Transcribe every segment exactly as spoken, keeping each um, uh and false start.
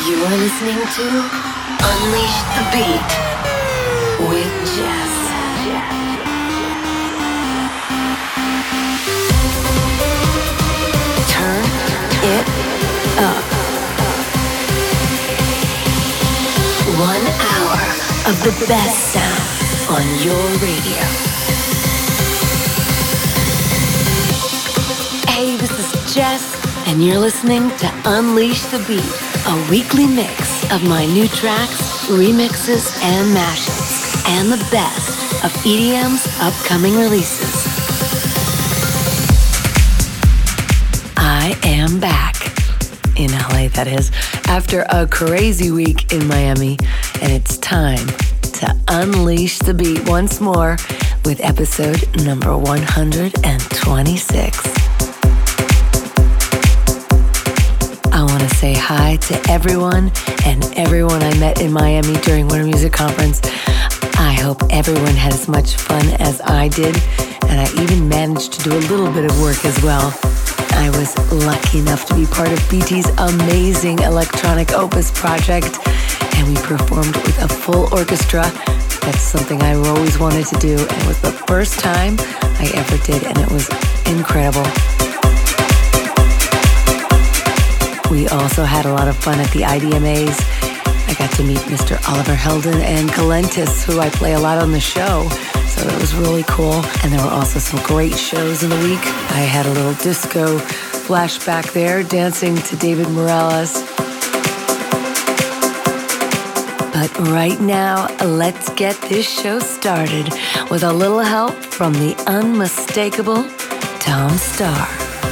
You are listening to Unleash the Beat with Jess. Turn it up. One hour of the best sound on your radio. Hey, this is Jess, and you're listening to Unleash the Beat, a weekly mix of my new tracks, remixes, and mashups, and the best of E D M's upcoming releases. I am back, in L A that is, after a crazy week in Miami, and it's time to unleash the beat once more with episode number one hundred twenty-six. I want to say hi to everyone and everyone I met in Miami during Winter Music Conference. I hope everyone had as much fun as I did, and I even managed to do a little bit of work as well. I was lucky enough to be part of B T's amazing electronic opus project, and we performed with a full orchestra. That's something I always wanted to do, and it was the first time I ever did, and it was incredible. We also had a lot of fun at the I D M As. I got to meet Mister Oliver Heldon and Galantis, who I play a lot on the show. So that was really cool. And there were also some great shows in the week. I had a little disco flashback there, dancing to David Morales. But right now, let's get this show started with a little help from the unmistakable Tom Starr.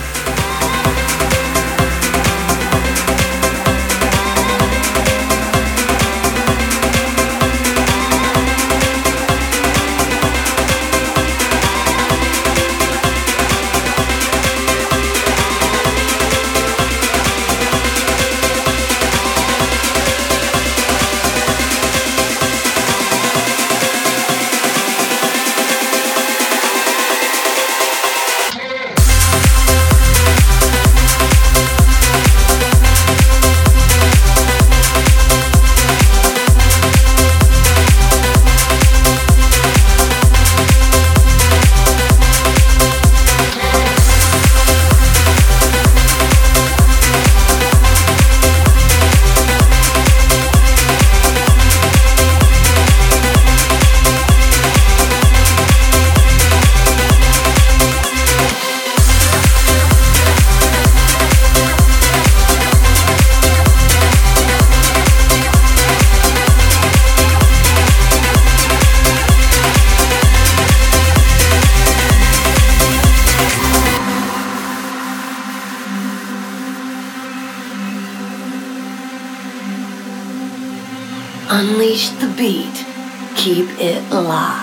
Unleash the beat. Keep it locked.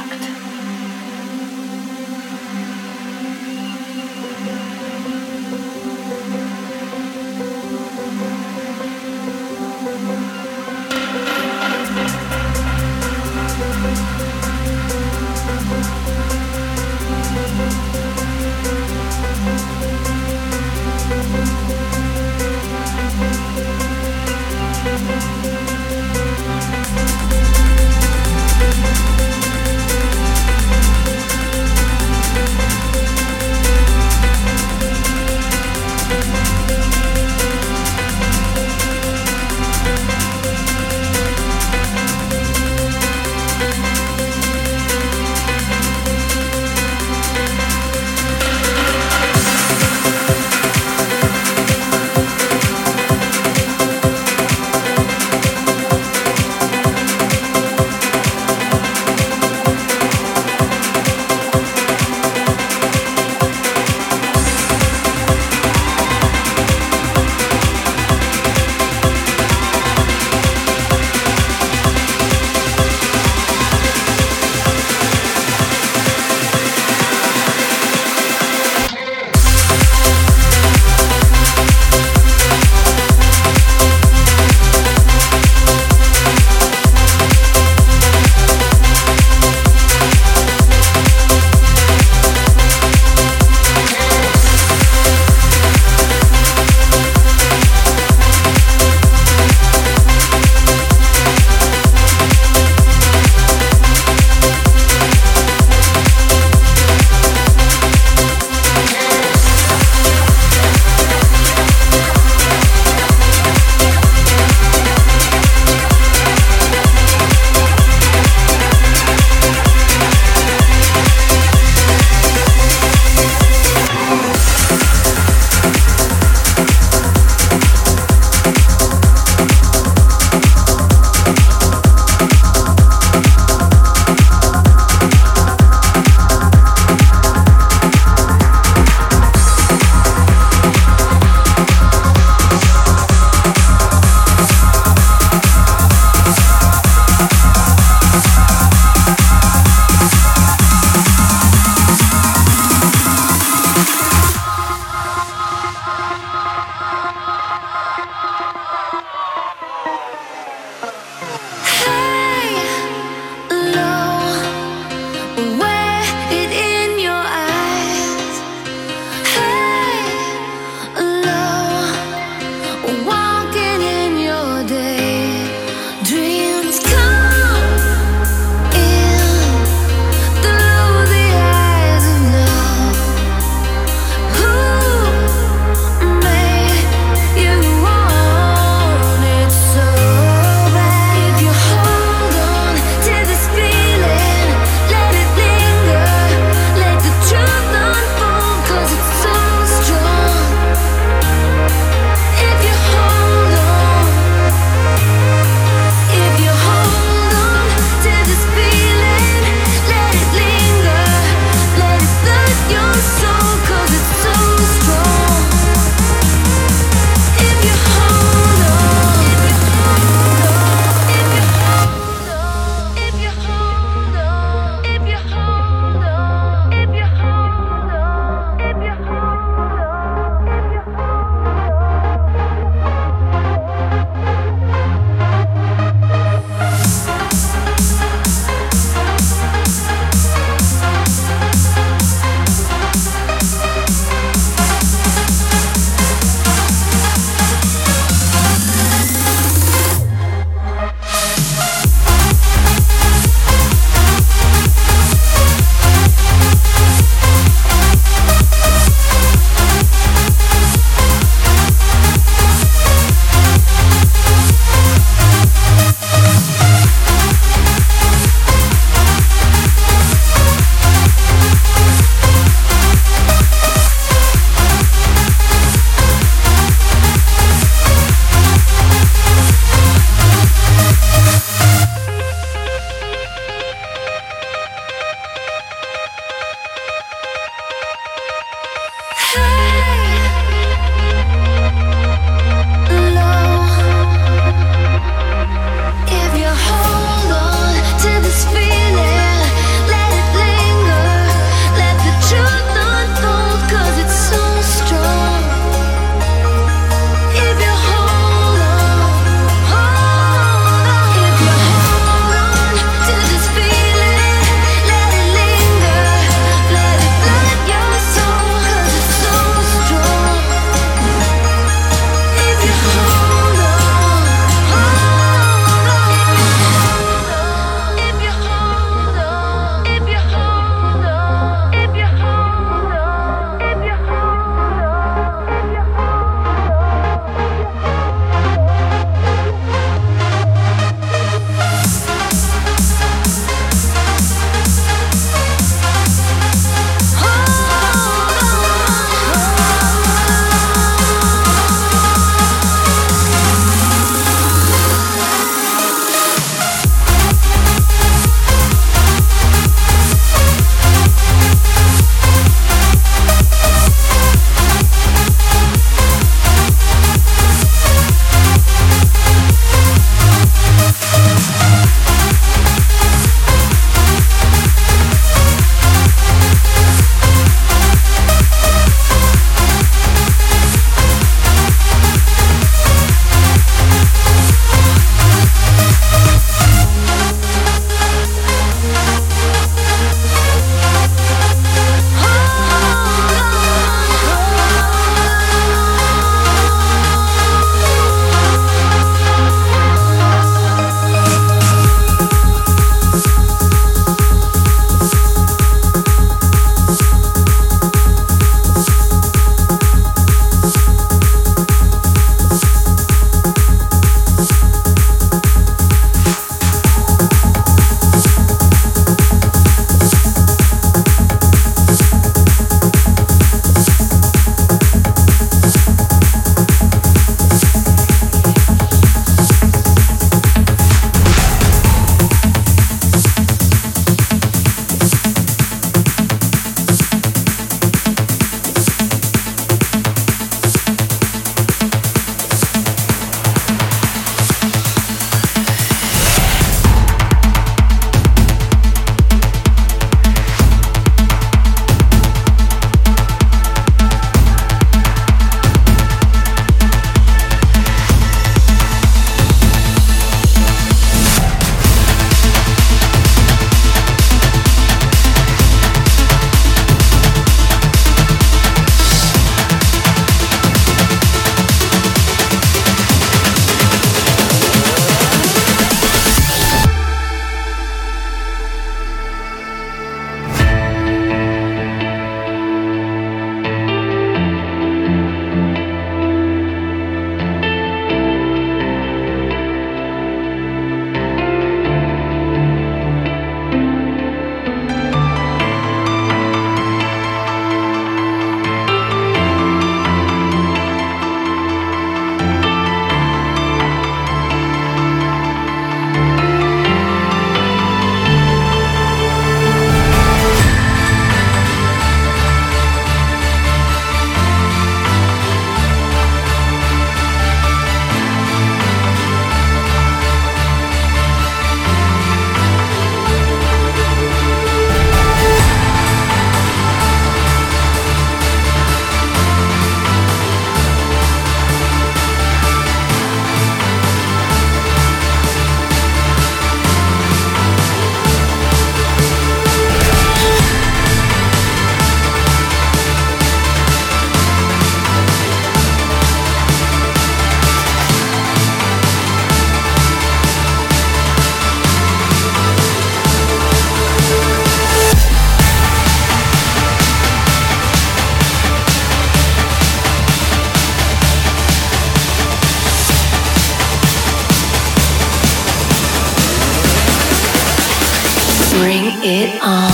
Bring it on.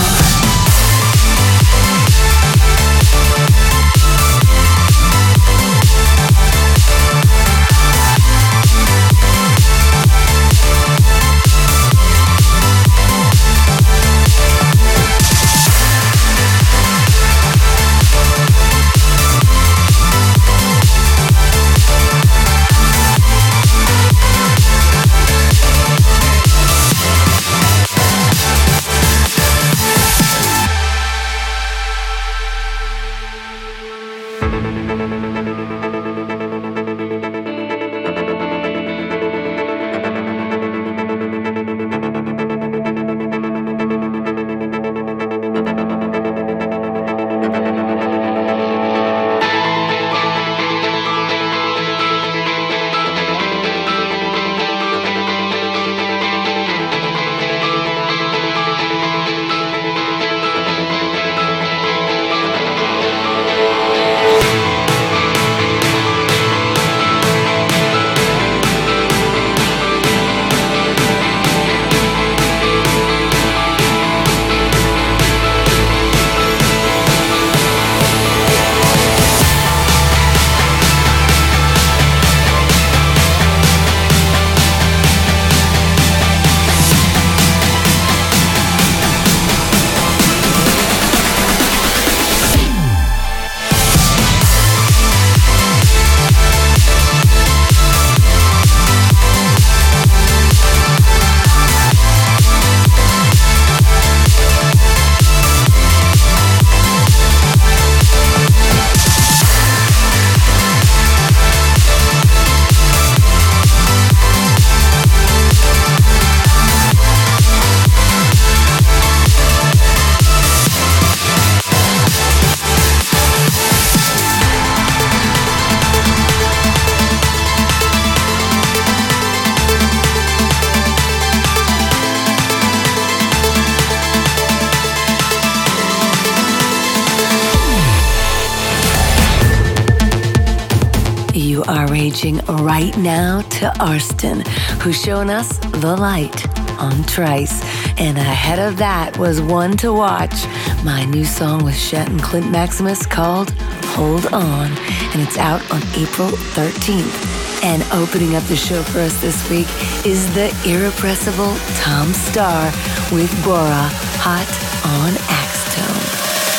Right now to Arston, who's showing us The Light on Trice. And ahead of that was One to Watch, my new song with Chet and Clint Maximus called Hold On. And it's out on April thirteenth. And opening up the show for us this week is the irrepressible Tom Starr with Bora, Hot on Axtone.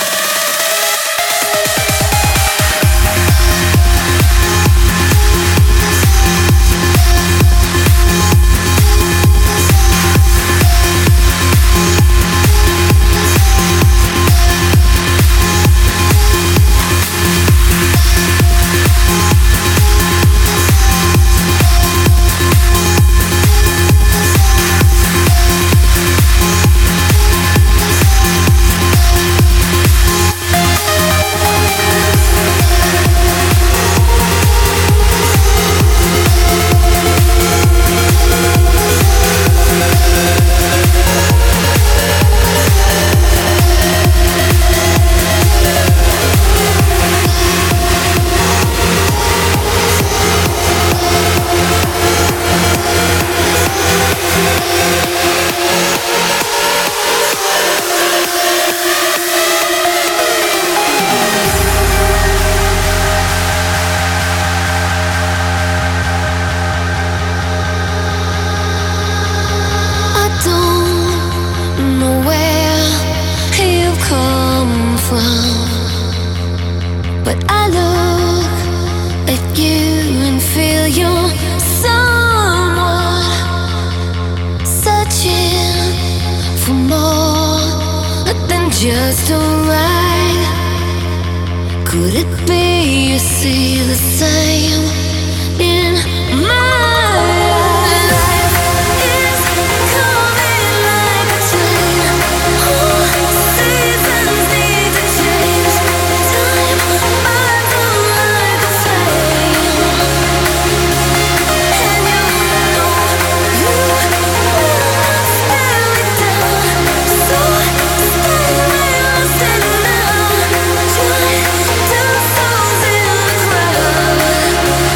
Just alright. Could it be you see the same in my life? It's coming like a train. All seasons need to change. Time burns them like a flame. And you know you will not stand me down. So stand now, join two souls in the crowd.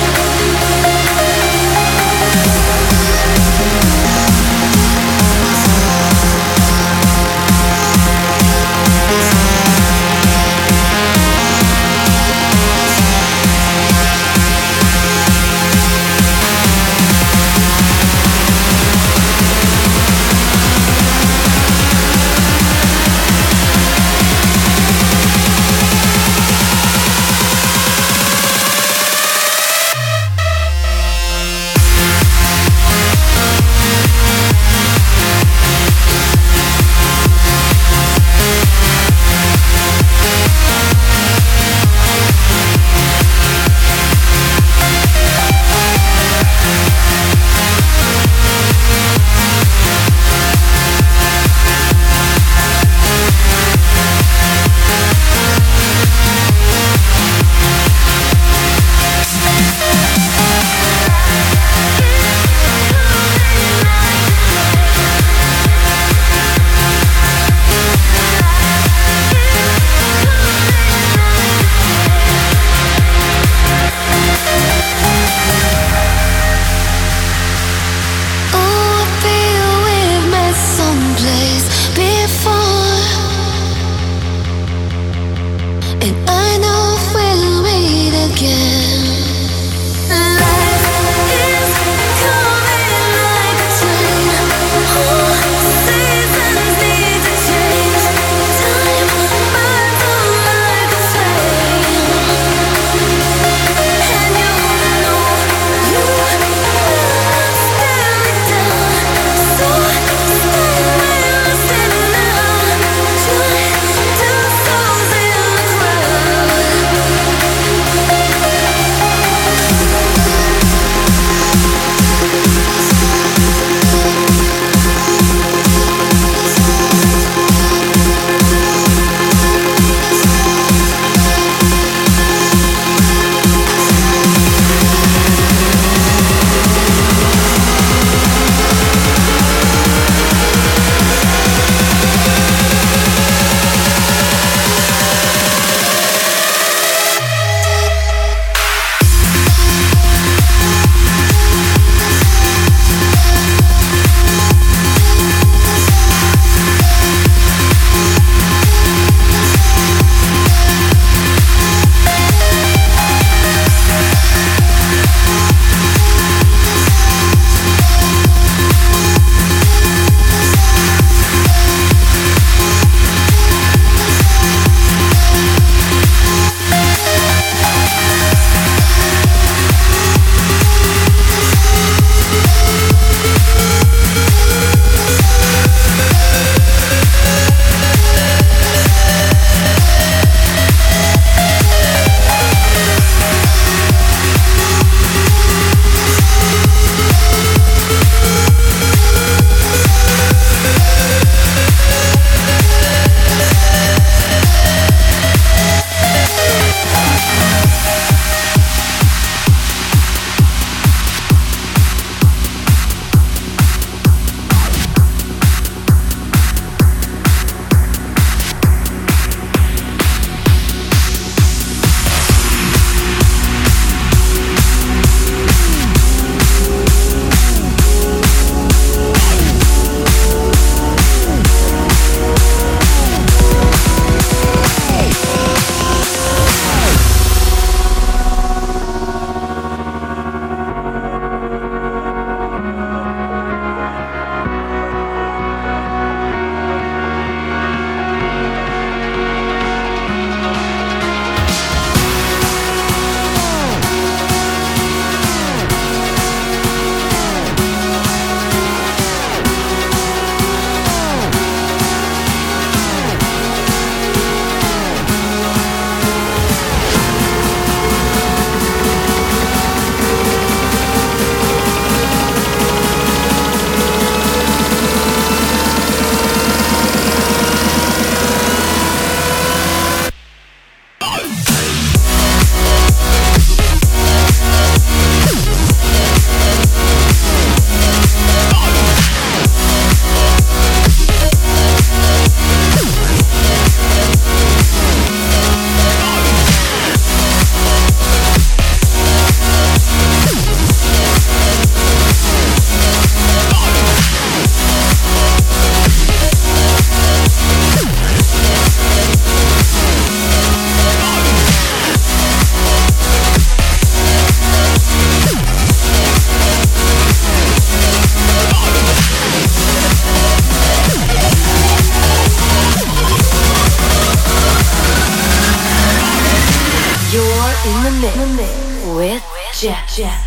the mix with Jeff. Jeff.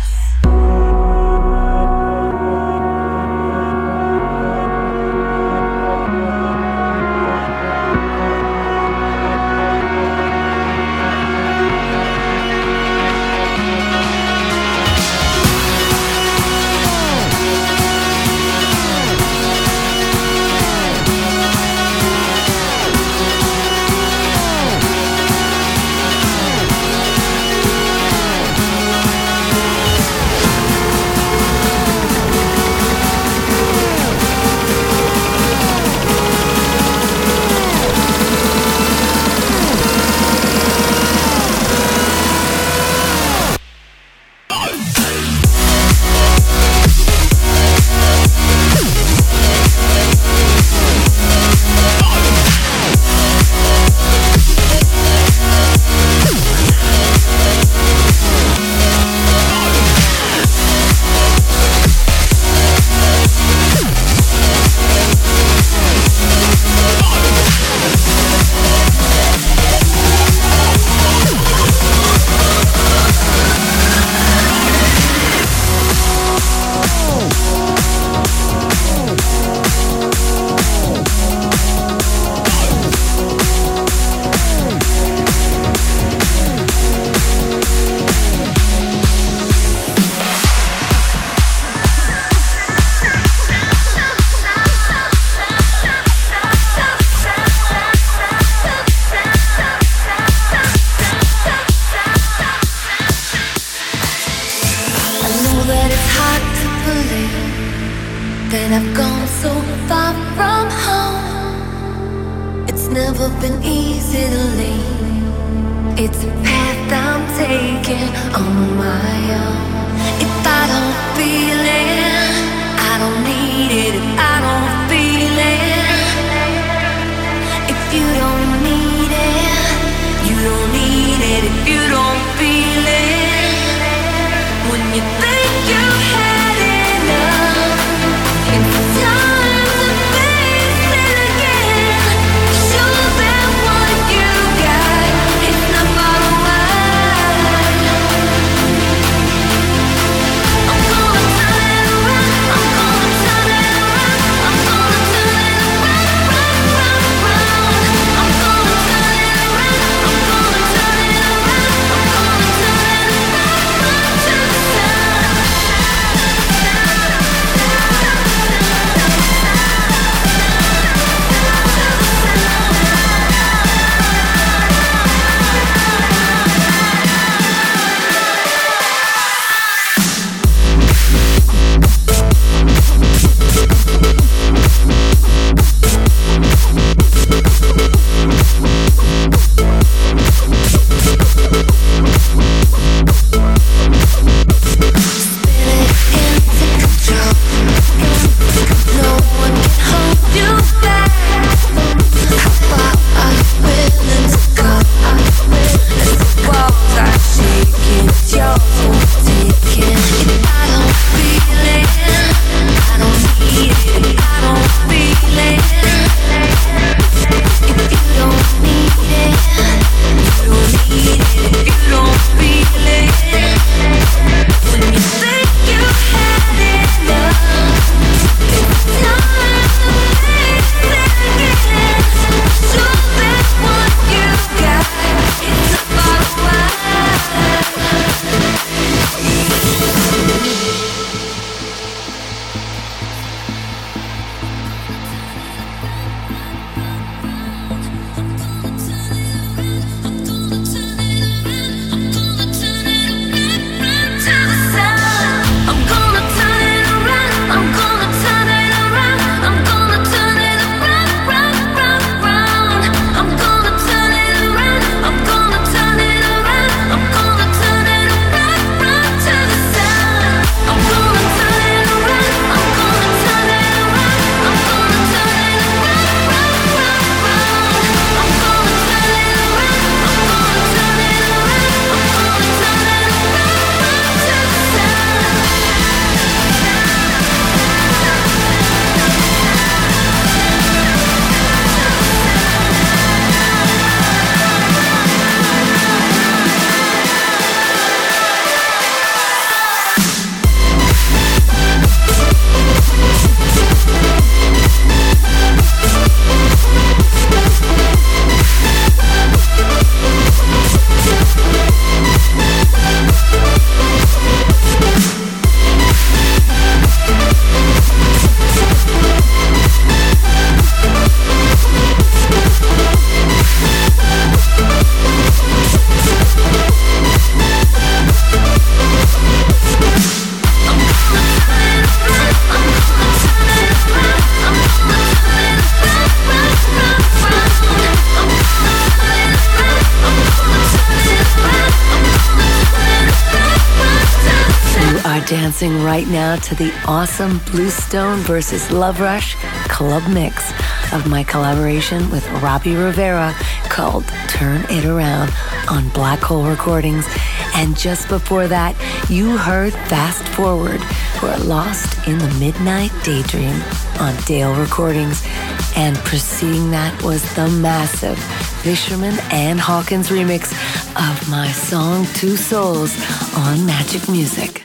dancing right now to the awesome Bluestone versus Love Rush club mix of my collaboration with Robbie Rivera called Turn It Around on Black Hole Recordings. And just before that, you heard Fast Forward, We're Lost in the Midnight Daydream on Dale Recordings. And preceding that was the massive Fisherman and Hawkins remix of my song Two Souls on Magic Music.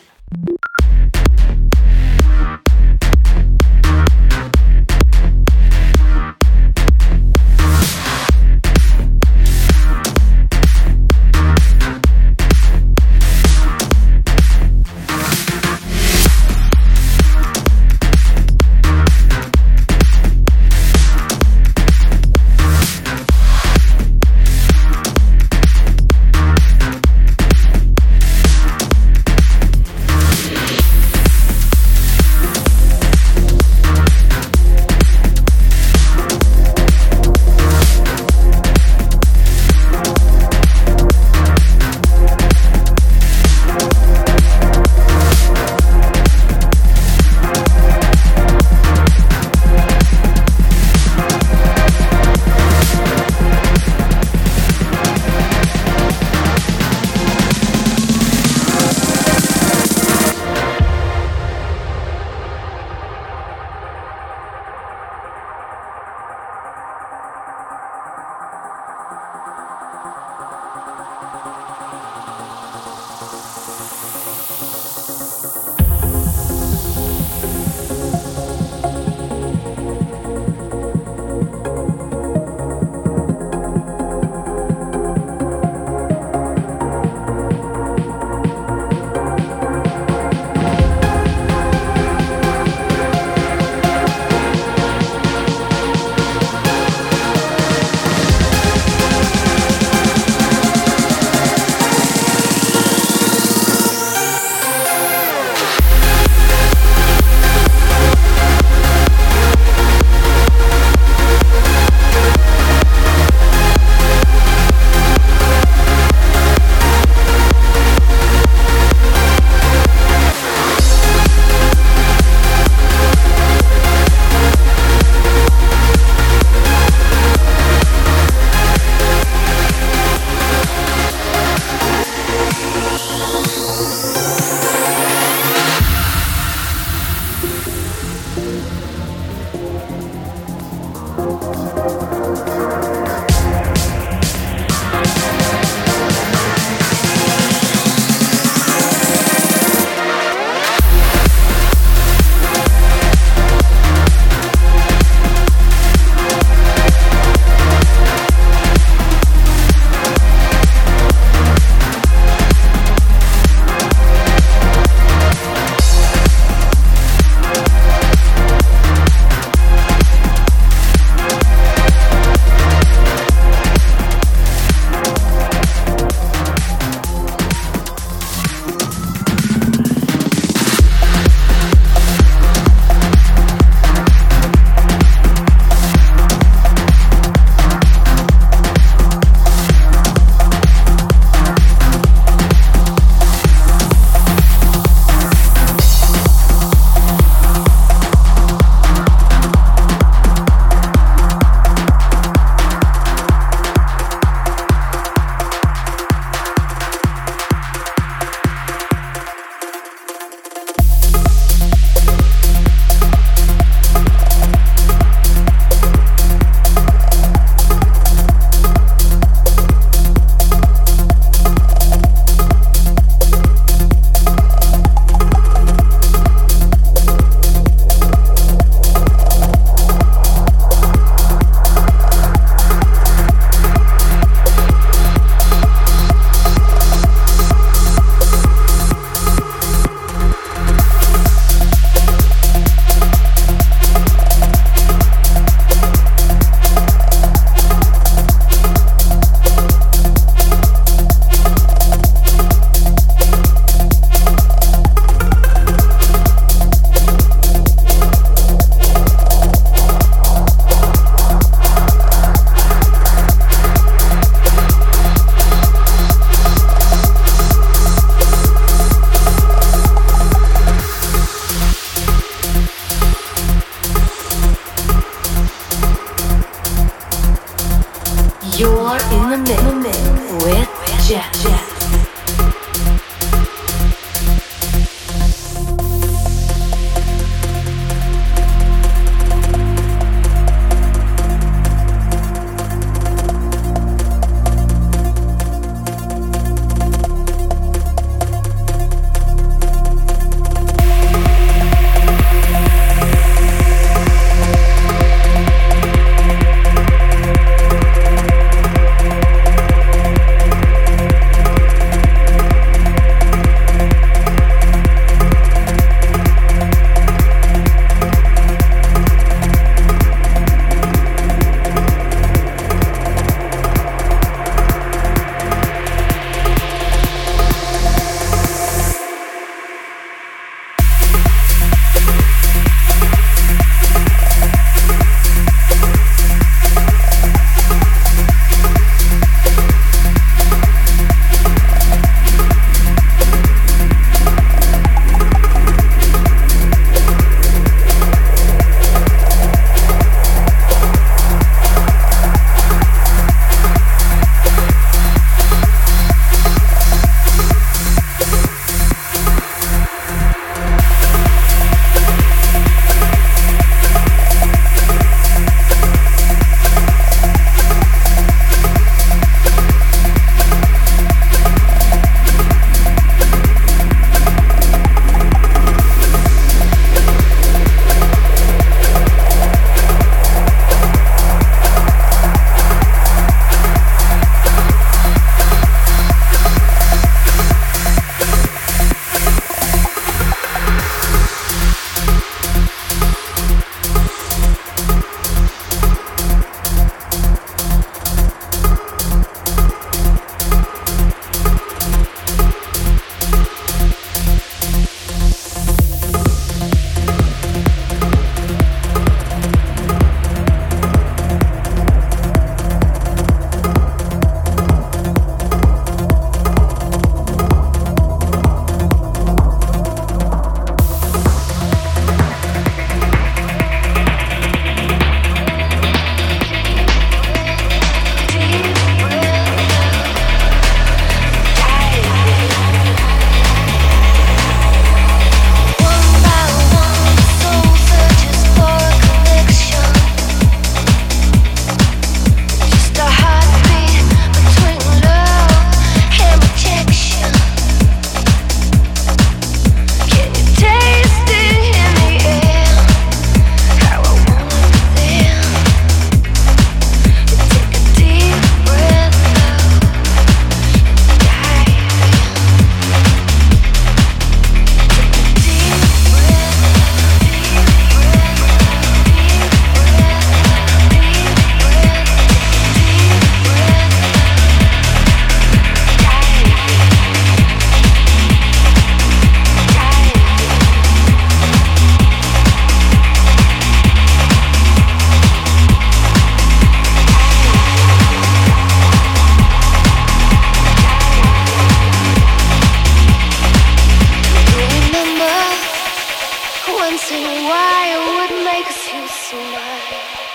wondering why it would make us feel so much.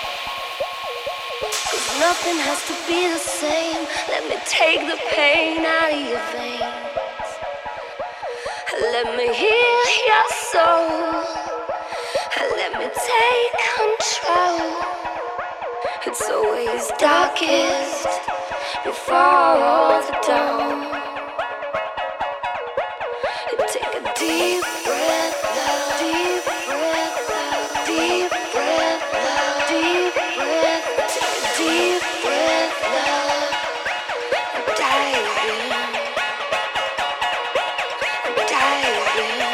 'Cause nothing has to be the same. Let me take the pain out of your veins. Let me heal your soul. Let me take control. It's always darkest before the dawn. Take a deep breath, love, deep breath, love, deep breath, love, deep breath. Take a deep breath, love, and dive in, and dive in.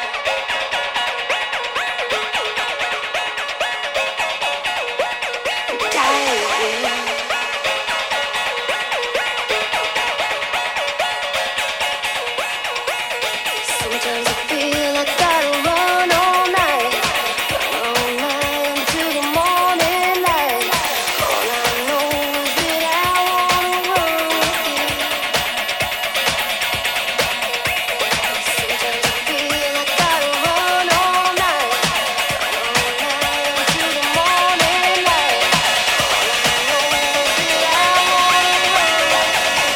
Sometimes I feel I gotta run all night, run all night until the morning light. All I know is that I wanna run with you. Sometimes I feel I gotta run all night, run all night until the morning light. All I know is that I wanna run.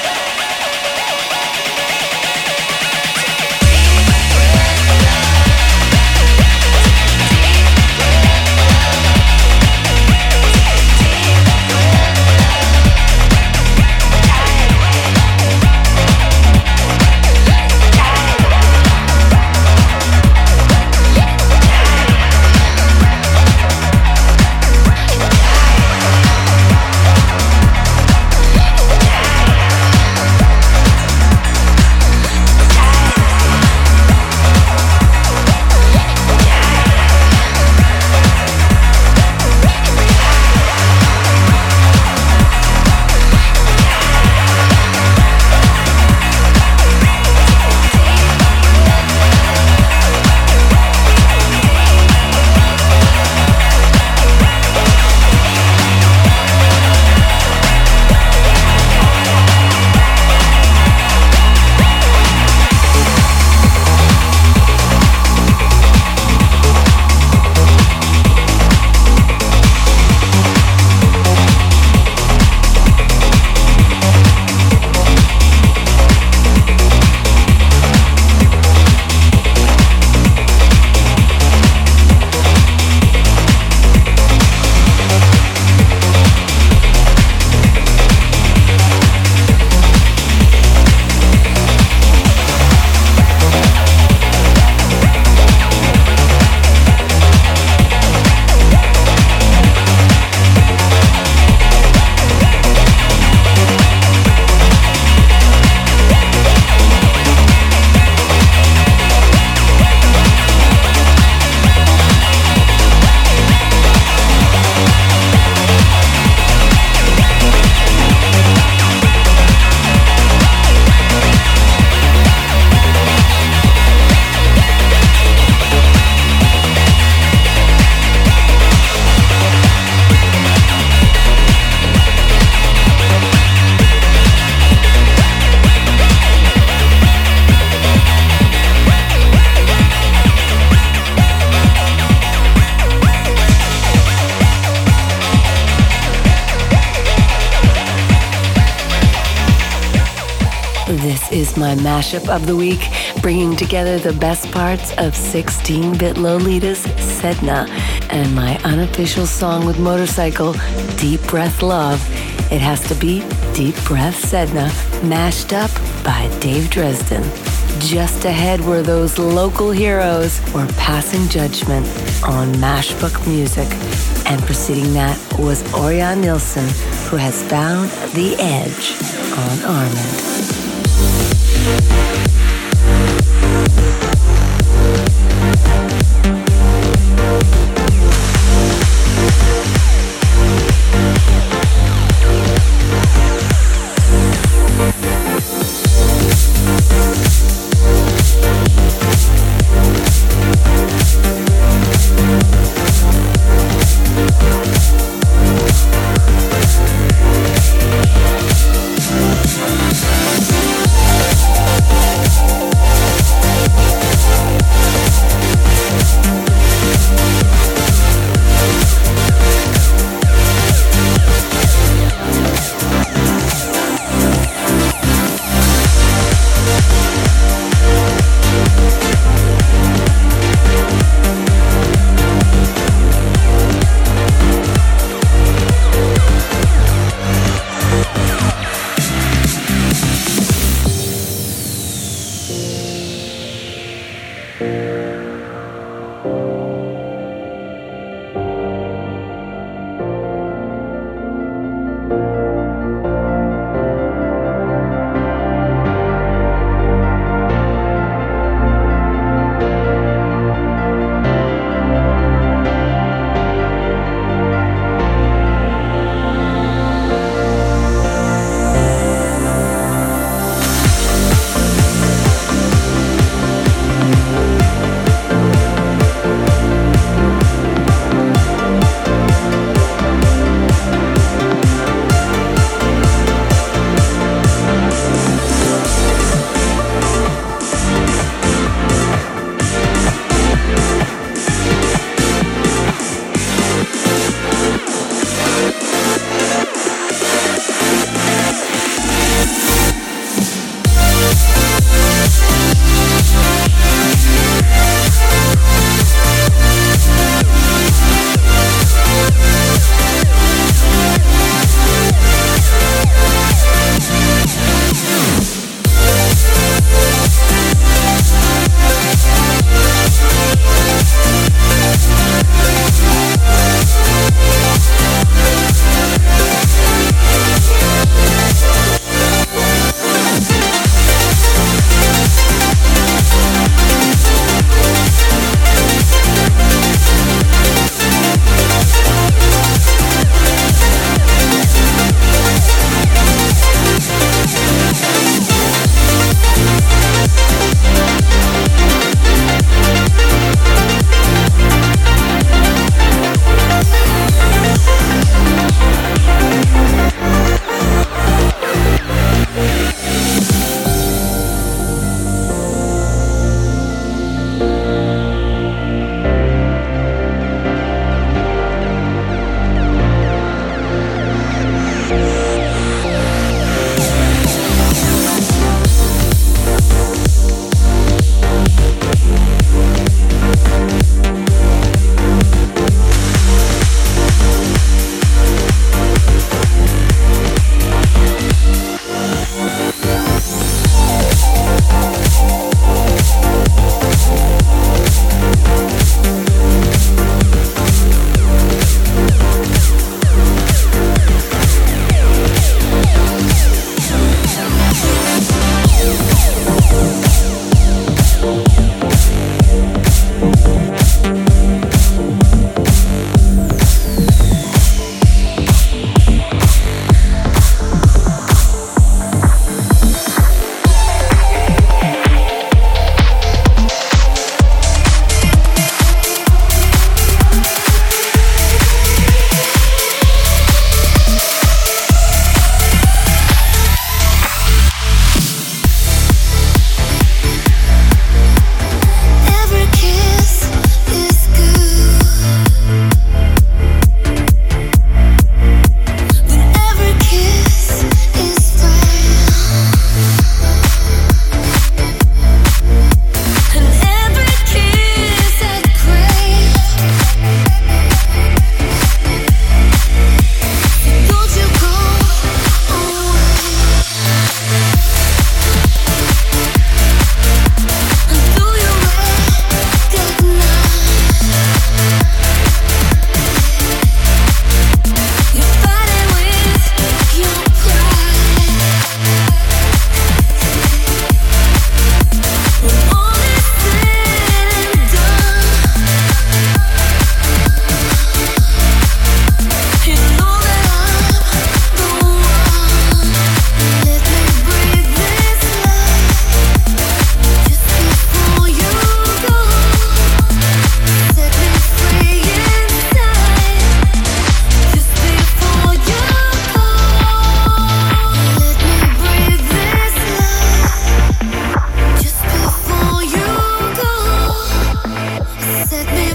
This is my mashup of the week, bringing together the best parts of sixteen-bit Lolita's Sedna and my unofficial song with Motorcycle, Deep Breath Love. It has to be Deep Breath Sedna, mashed up by Dave Dresden. Just ahead were those local heroes were passing judgment on Mashbook Music. And preceding that was Orion Nilsson, who has found the edge on Armand.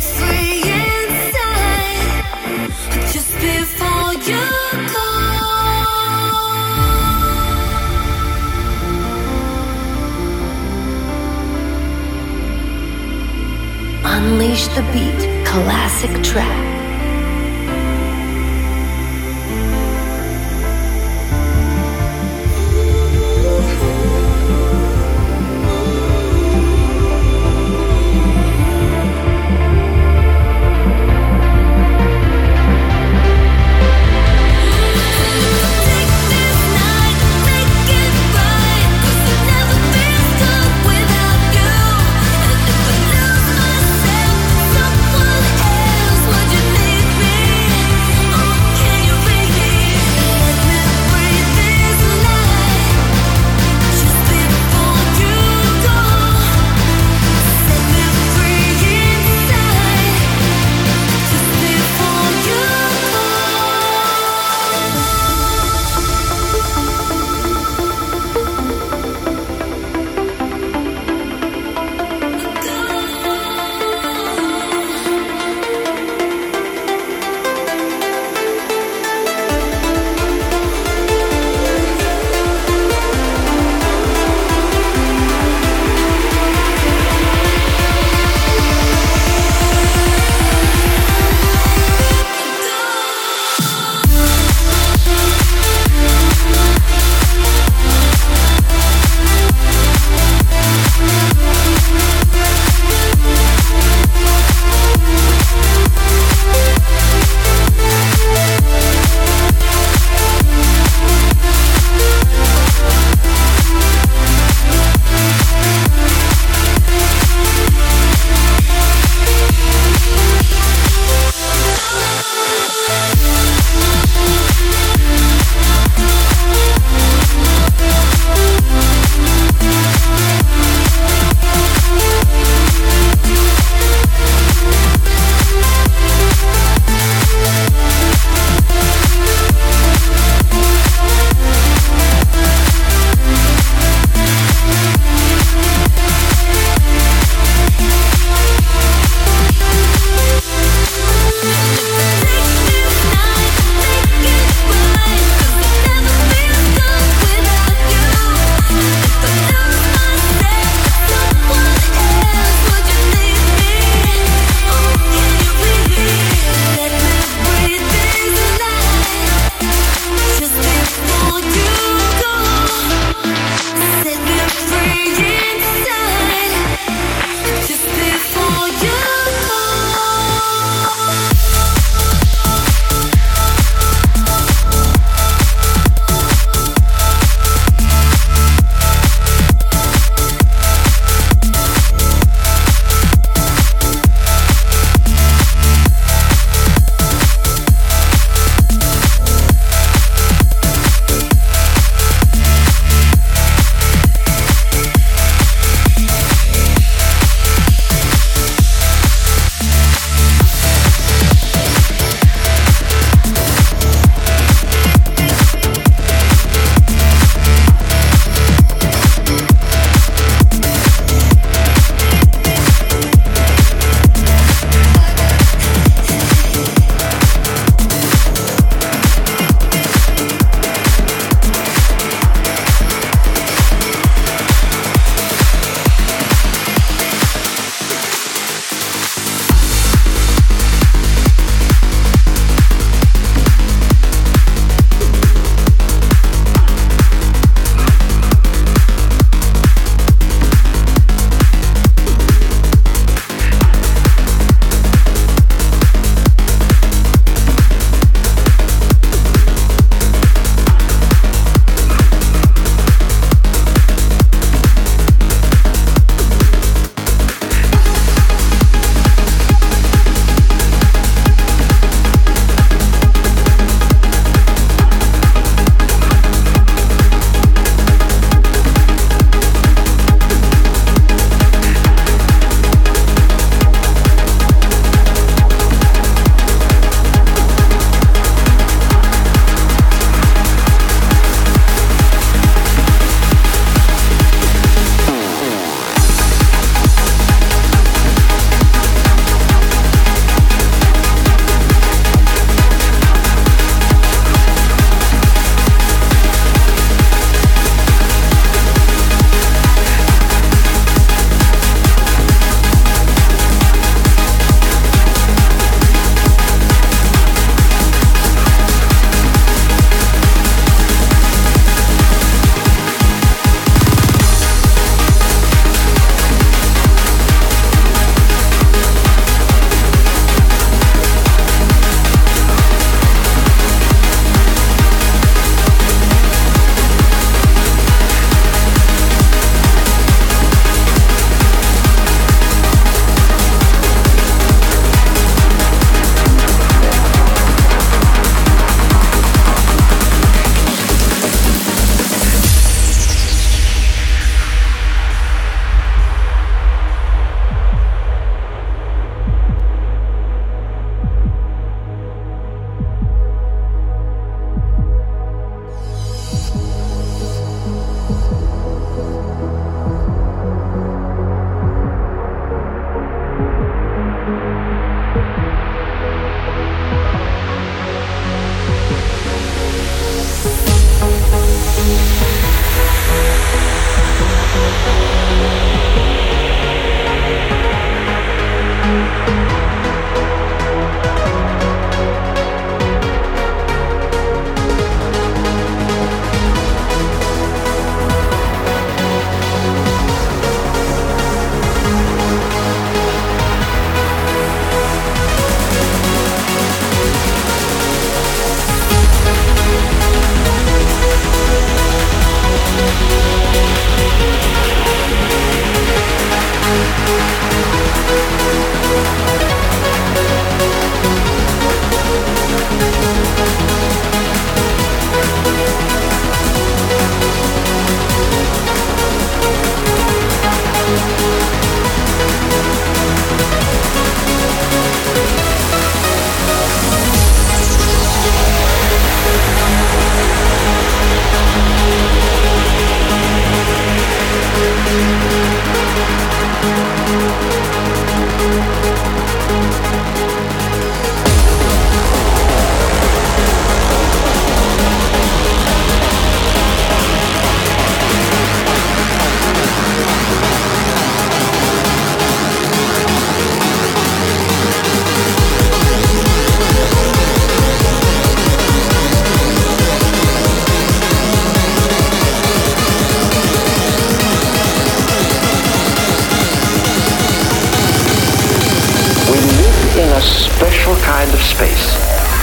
free inside just before you go. Unleash the Beat classic track. Would you a special kind of space.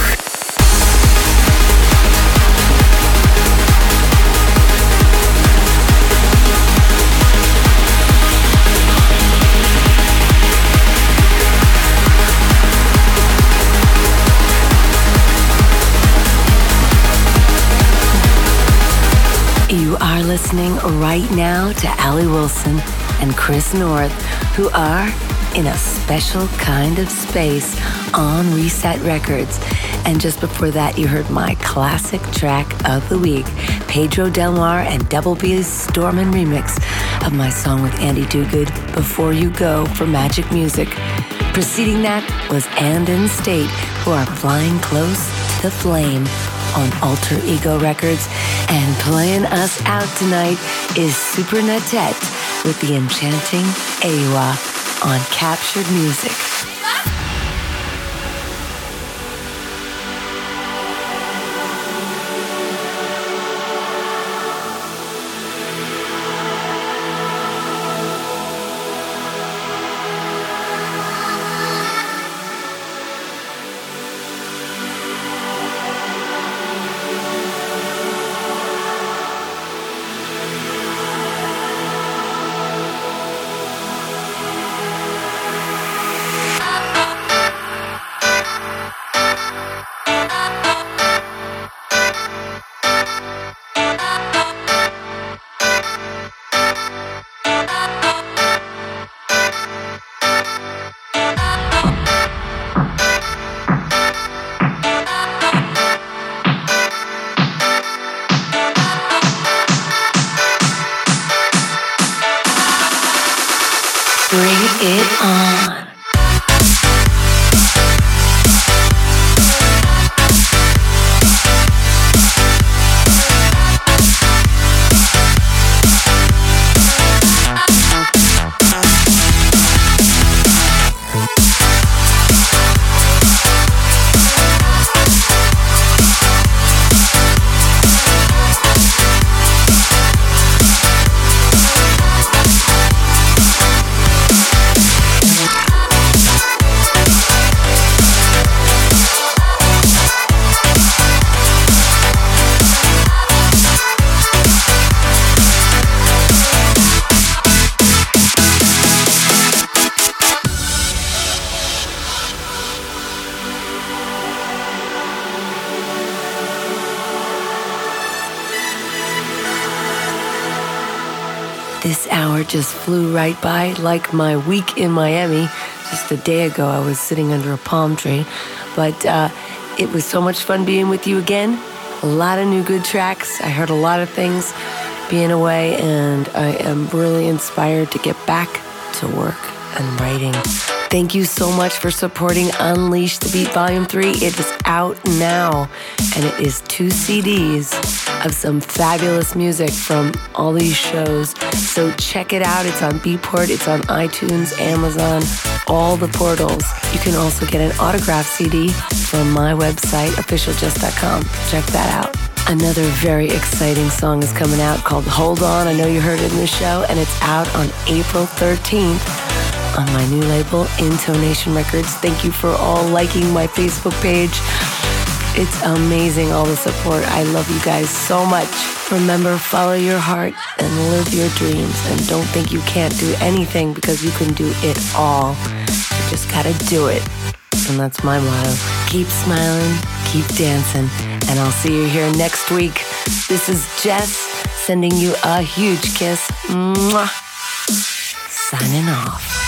You are listening right now to Allie Wilson and Chris North, who are in a special kind of space on Reset Records. And just before that, you heard my classic track of the week, Pedro Del Mar and Double B's Stormin' remix of my song with Andy Duguid, Before You Go, for Magic Music. Preceding that was And In State, who are flying close to the flame on Alter Ego Records. And playing us out tonight is Super Natet with the enchanting Ewa on Captured Music. Bring it on. This hour just flew right by, like my week in Miami. Just a day ago, I was sitting under a palm tree. But uh, it was so much fun being with you again. A lot of new good tracks. I heard a lot of things being away, and I am really inspired to get back to work and writing. Thank you so much for supporting Unleash the Beat Volume three. It is out now, and it is two C Ds of some fabulous music from all these shows. So check it out. It's on Beatport, it's on iTunes, Amazon, all the portals. You can also get an autographed C D from my website, official just dot com. Check that out. Another very exciting song is coming out called Hold On. I know you heard it in the show, and it's out on April thirteenth. On my new label, Intonation Records. Thank you for all liking my Facebook page. It's amazing, all the support. I love you guys so much. Remember, follow your heart and live your dreams. And don't think you can't do anything, because you can do it all. You just gotta do it. And that's my motto. Keep smiling, keep dancing, and I'll see you here next week. This is Jess, sending you a huge kiss. Mwah. Signing off.